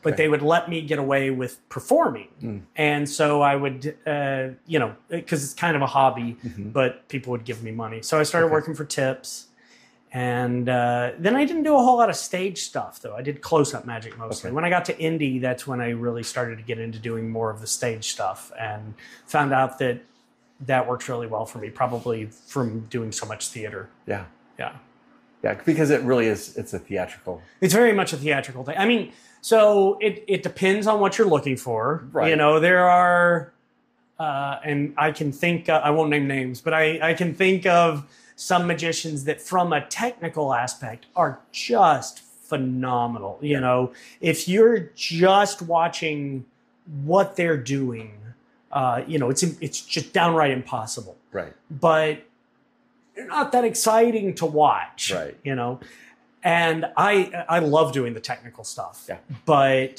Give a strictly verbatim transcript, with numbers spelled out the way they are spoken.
but Okay. they would let me get away with performing. Mm. And so I would, uh, you know, because it's kind of a hobby, Mm-hmm. but people would give me money. So I started Okay. working for tips. And uh, then I didn't do a whole lot of stage stuff, though. I did close-up magic mostly. Okay. When I got to indie, that's when I really started to get into doing more of the stage stuff and found out that that works really well for me, probably from doing so much theater. Yeah. Yeah. Yeah, because it really is, it's a theatrical. It's very much a theatrical thing. I mean, so it, it depends on what you're looking for. Right. You know, there are, uh, and I can think, uh, I won't name names, but I, I can think of some magicians that from a technical aspect are just phenomenal. You know, if you're just watching what they're doing, uh, you know, it's it's just downright impossible. Right. But they're not that exciting to watch. Right. You know, and I I love doing the technical stuff. Yeah. But